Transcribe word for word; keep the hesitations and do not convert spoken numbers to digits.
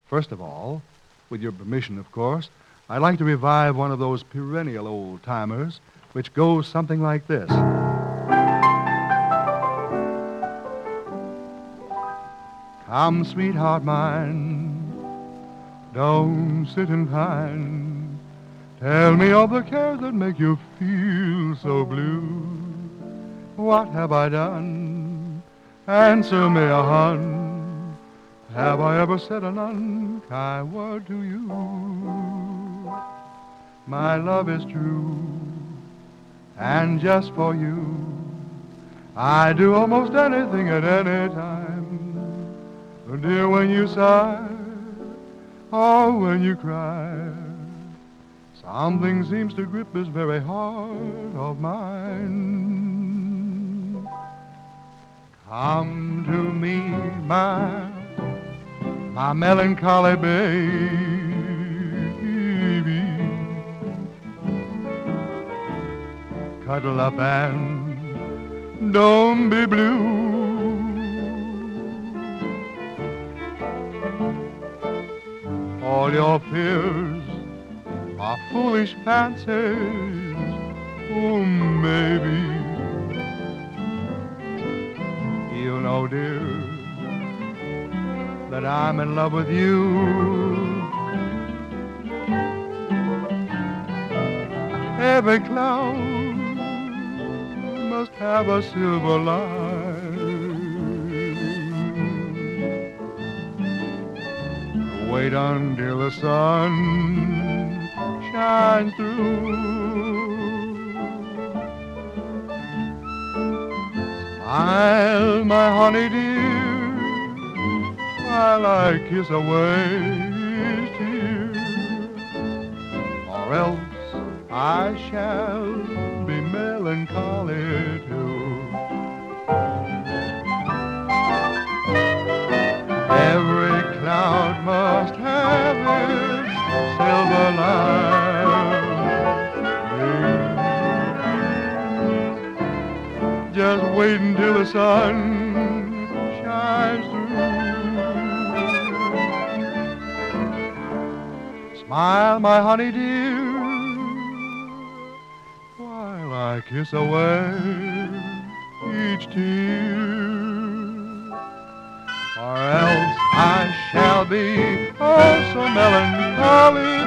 First of all, with your permission, of course, I'd like to revive one of those perennial old-timers, which goes something like this. Come, sweetheart mine, don't sit and pine. Tell me of the cares that make you feel so blue. What have I done? Answer me, a hun. Have I ever said an unkind word to you? My love is true, and just for you, I do almost anything at any time. Dear, when you sigh, or when you cry, something seems to grip this very heart of mine. Come to me, my, my melancholy baby. Cuddle up and don't be blue. All your fears are foolish fancies, oh, maybe. You know, dear, that I'm in love with you. Every cloud must have a silver line. Wait until the sun shines through. Smile, my honey dear, while I kiss away his tears, or else I shall be melancholy too. Every cloud must have its silver lining. Just wait until the sun shines through. Smile, my honey dear, while I kiss away each tear, or else I shall be oh so melancholy.